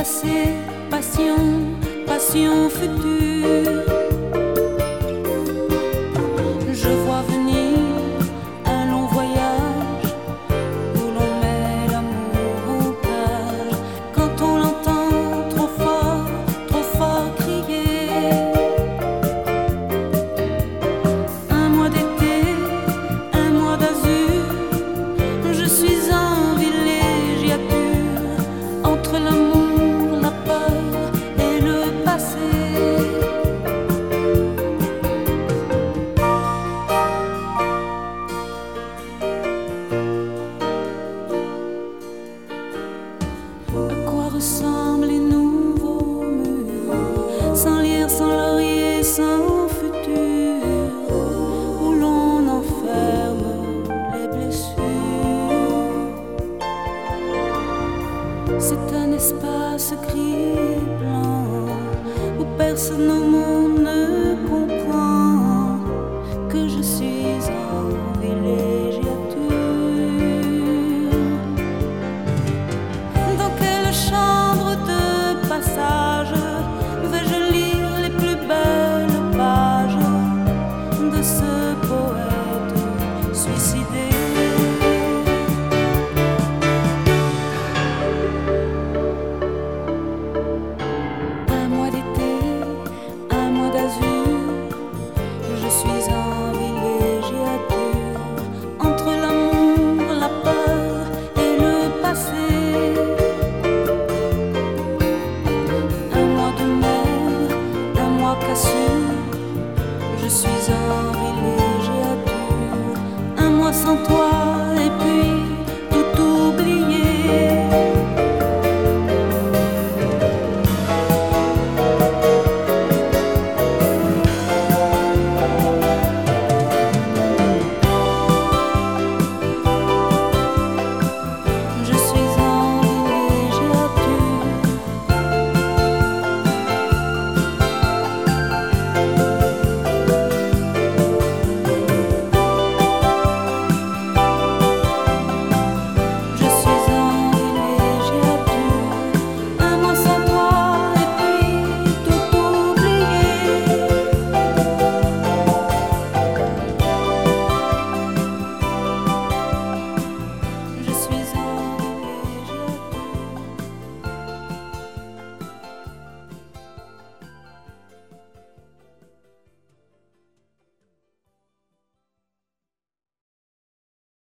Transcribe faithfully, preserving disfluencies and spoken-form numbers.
passé, passion, passion future. Je vois venir un long voyage où l'on met l'amour en cage. Quand on l'entend trop fort, trop fort crier. Un mois d'été, un mois d'azur, je suis en villégiature entre l'amour, la peur et le passé. À quoi ressemblent les nouveaux murs, sans lierre, sans laurier, sans futur, où l'on enferme les blessures. C'est un espace gris blanc où personne au monde